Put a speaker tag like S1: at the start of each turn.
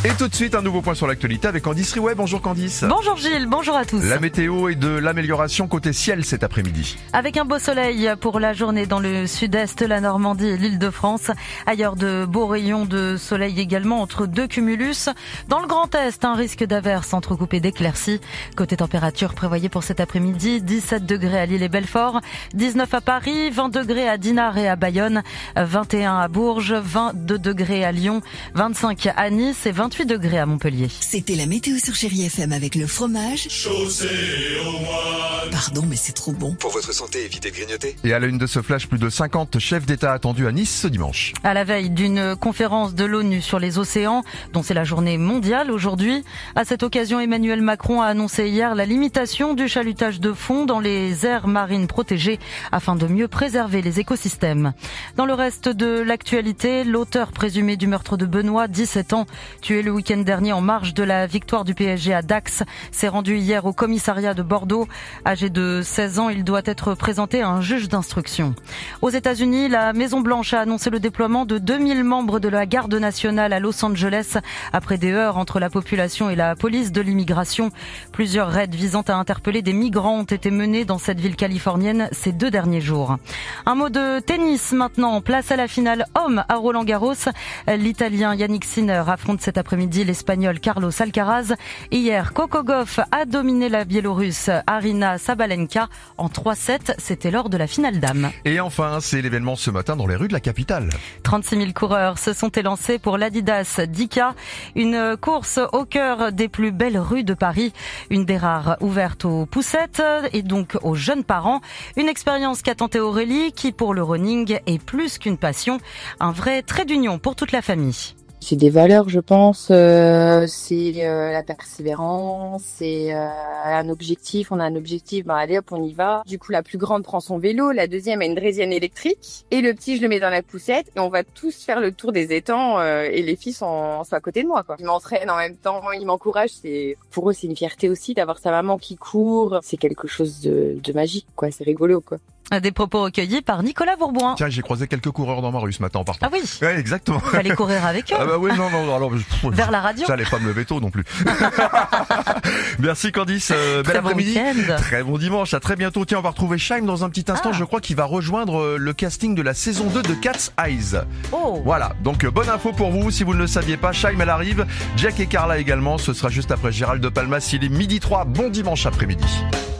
S1: Et tout de suite, un nouveau point sur l'actualité avec Candice Riouet. Bonjour Candice.
S2: Bonjour Gilles, bonjour à tous.
S1: La météo est de l'amélioration côté ciel cet après-midi.
S2: Avec un beau soleil pour la journée dans le sud-est, la Normandie et l'Île-de-France. Ailleurs, de beaux rayons de soleil également entre deux cumulus. Dans le Grand Est, un risque d'averse entrecoupé d'éclaircies. Côté température prévoyée pour cet après-midi, 17 degrés à Lille et Belfort, 19 à Paris, 20 degrés à Dinard et à Bayonne, 21 à Bourges, 22 degrés à Lyon, 25 à Nice et 28 degrés à Montpellier.
S3: C'était la météo sur Chérie FM avec le fromage.
S4: Chaussée au moine.
S3: Pardon, mais c'est trop bon.
S5: Pour votre santé, évitez de grignoter.
S1: Et à la une de ce flash, plus de 50 chefs d'État attendus à Nice ce dimanche.
S2: À la veille d'une conférence de l'ONU sur les océans, dont c'est la journée mondiale aujourd'hui. À cette occasion, Emmanuel Macron a annoncé hier la limitation du chalutage de fond dans les aires marines protégées afin de mieux préserver les écosystèmes. Dans le reste de l'actualité, l'auteur présumé du meurtre de Benoît, 17 ans, tué le week-end dernier en marge de la victoire du PSG à Dax, s'est rendu hier au commissariat de Bordeaux. Âgé de 16 ans, il doit être présenté à un juge d'instruction. Aux États-Unis, la Maison-Blanche a annoncé le déploiement de 2000 membres de la garde nationale à Los Angeles après des heurts entre la population et la police de l'immigration. Plusieurs raids visant à interpeller des migrants ont été menés dans cette ville californienne ces 2 derniers jours. Un mot de tennis maintenant. Place à la finale homme à Roland-Garros. L'Italien Yannick Sinner affronte cet après-midi l'Espagnol Carlos Alcaraz. Hier, Coco Gauff a dominé la Biélorusse Aryna Sabalenka en 3-7. C'était lors de la finale dames.
S1: Et enfin, c'est l'événement ce matin dans les rues de la capitale.
S2: 36 000 coureurs se sont élancés pour l'Adidas Dika, une course au cœur des plus belles rues de Paris. Une des rares ouverte aux poussettes et donc aux jeunes parents. Une expérience qu'a tenté Aurélie qui, pour le running, est plus qu'une passion, un vrai trait d'union pour toute la famille.
S6: C'est des valeurs, je pense. C'est la persévérance, c'est un objectif. On a un objectif, allez hop, on y va. Du coup, la plus grande prend son vélo, la deuxième a une draisienne électrique, et le petit, je le mets dans la poussette, et on va tous faire le tour des étangs, et les filles sont à côté de moi, quoi. Ils m'entraînent en même temps, ils m'encouragent. Pour eux, c'est une fierté aussi d'avoir sa maman qui court. C'est quelque chose de magique, quoi. C'est rigolo, quoi.
S2: Des propos recueillis par Nicolas Bourboin.
S1: Tiens, j'ai croisé quelques coureurs dans ma rue ce matin en partant.
S2: Ah oui.
S1: Ouais, exactement.
S2: Il fallait courir avec eux.
S1: Ah bah oui, non, alors
S2: vers la radio.
S1: J'allais pas me lever tôt non plus. Merci Candice, bel après-midi.
S2: Week-end.
S1: Très bon dimanche, à très bientôt. Tiens, on va retrouver Shaim dans un petit instant. Je crois qu'il va rejoindre le casting de la saison 2 de Cat's Eyes.
S2: Oh.
S1: Voilà, donc bonne info pour vous si vous ne le saviez pas. Shaim, elle arrive. Jack et Carla également. Ce sera juste après Gérald de Palmas. Il est 12h03. Bon dimanche après-midi.